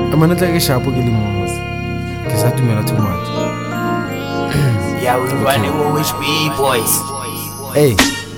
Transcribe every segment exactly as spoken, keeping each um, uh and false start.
Amana tla ke shapo ke le mo. Ke sa tumela too much. Yeah, we running with H B boys. Hey.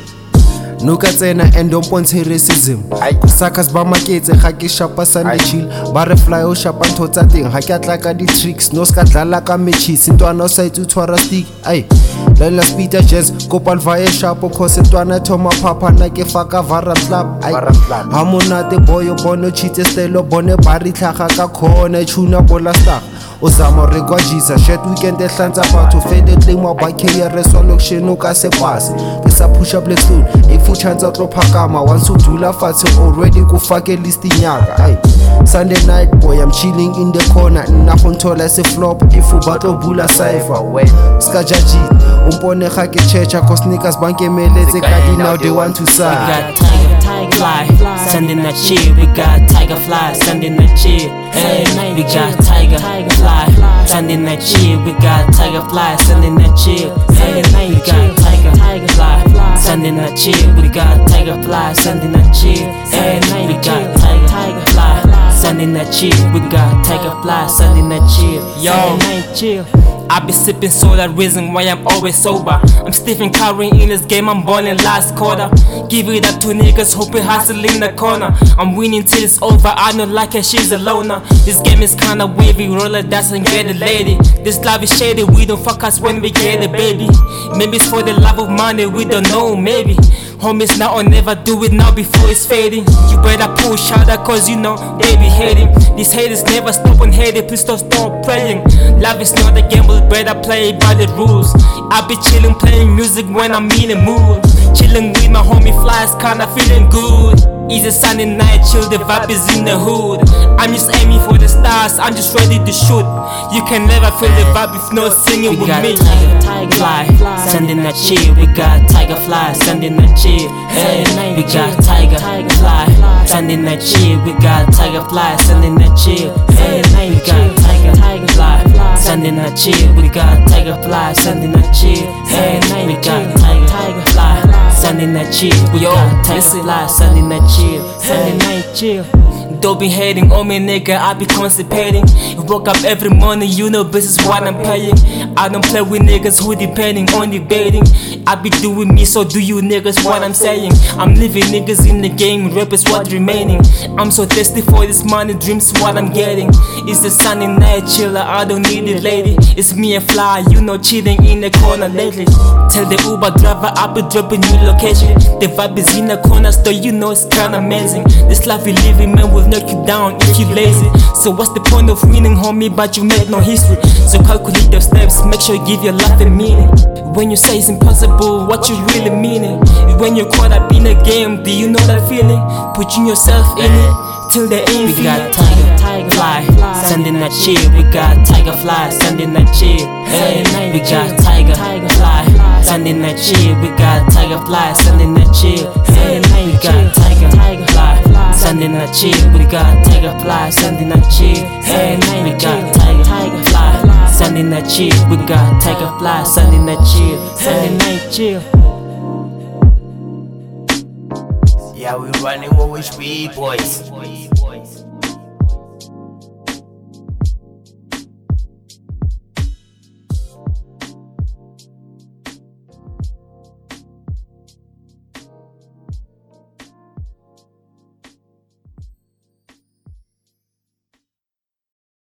No ka tsena and don't want racism. Suckers ba maketse ga ke shapa Sunday chill. Ba re fly o shapa ntho tsa teng ga ke atla ka di tricks. No ska dlala ka matches ntwana o sa itse tshwara stick. Ay. Lala speed jazz kopal via shapo cause ntwana thoma papa na ke faka vara club. Ay. Ha monate boy o bono cheat style bone ba ri tlhaga ka khona tuna bola star. Uzama re kwa jisa shit weekend e hlanza batho fede tlingwa ba K R S location o ka se kwase ke sa push up let's do if you chance tlo phakama once u dula fatshe already ku fake list nyaka ay Sunday night boy I'm chilling in the corner nna go nthola se flop if u batlo bula cipher ska jaji umpone ga ke checha cause niggas bank emeletse ka di now they want to side. We got tiger tiger fly sending that shit. We got tiger fly sending that shit. Hey, we got tiger tiger fly sending that shit. We got tiger fly sending that shit. Hey, we got tiger tiger fly sending that shit. We got tiger fly sending that shit. Hey, we got tiger tiger fly sending that shit. We got tiger fly sending that shit. Yo, chill. I be sipping soda, reason why I'm always sober. I'm Stephen Curry in this game, I'm balling last quarter. Give it up to niggas, hoping hustle in the corner. I'm winning till it's over, I know like her, she's a loner. This game is kinda wavy, roller dice and get a lady. This life is shady, we don't fuck us when we get a baby. Maybe it's for the love of money, we don't know, maybe. Homies now or never, do it now before it's fading. You better push harder cause you know they be hating. These haters never stop on hating, please don't stop praying. Love is not a gamble, better play by the rules. I be chilling, playing music when I'm in the mood. Chilling with my homie flies, kinda feeling good. It's a Sunday night, chill, the vibe is in the hood. I'm just aiming for the stars, I'm just ready to shoot. You can never feel the vibe if no singing with me. We got tiger, tiger fly, sending that shit. We got tiger fly, sending that shit. Hey, we got tiger, tiger fly, sending that shit. We got tiger fly, sending that shit. Hey, we got tiger, tiger fly, sending that shit. We got tiger fly, sending that shit. Hey, we got tiger, tiger fly, sending that shit. We got tiger fly, sending that shit. Sunday night chill. Don't be hating on me, nigga, I be constipating. Woke up every morning, you know this is what I'm paying. I don't play with niggas who depending on debating. I be doing me, so do you niggas what I'm saying. I'm leaving niggas in the game, rap is what remaining. I'm so thirsty for this money, dreams what I'm getting. It's the Sunday night chiller, I don't need it lady. It's me and Fly, you know chilling in the corner lately. Tell the Uber driver I be dropping new location. The vibe is in the corner store, you know it's kinda amazing. This life we living, man, will knock you down if you lazy. So what's the point of winning, homie, but you make no history? So calculate your steps, make sure you give your life a meaning. When you say it's impossible, what you really mean it? When you're caught up in a game, do you know that feeling? Putting yourself in it till the end. We got tiger, tiger fly, sending that shit. We got tiger fly, sending that shit. Hey, we got tiger, tiger fly, sending that shit. We got tiger fly, sending that shit. Hey, we got tiger, tiger fly, sending that shit. We got tiger fly, sending that shit. Hey, we got tiger, tiger fly, sending that shit. We got tiger fly, sending that shit. Sunday night chill. Yeah, we running with H B boys.